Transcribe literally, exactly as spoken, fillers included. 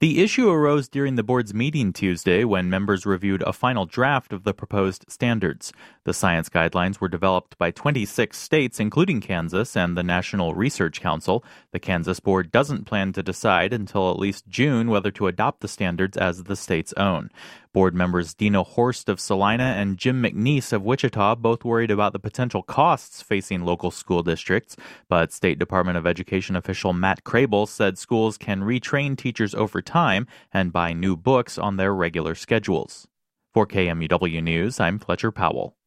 The issue arose during the board's meeting Tuesday when members reviewed a final draft of the proposed standards. The science guidelines were developed by twenty-six states, including Kansas and the National Research Council. The Kansas board doesn't plan to decide until at least June whether to adopt the standards as the state's own. Board members Dina Horst of Salina and Jim McNeese of Wichita both worried about the potential costs facing local school districts, but State Department of Education official Matt Crable said schools can retrain teachers over time and buy new books on their regular schedules. For K M U W News, I'm Fletcher Powell.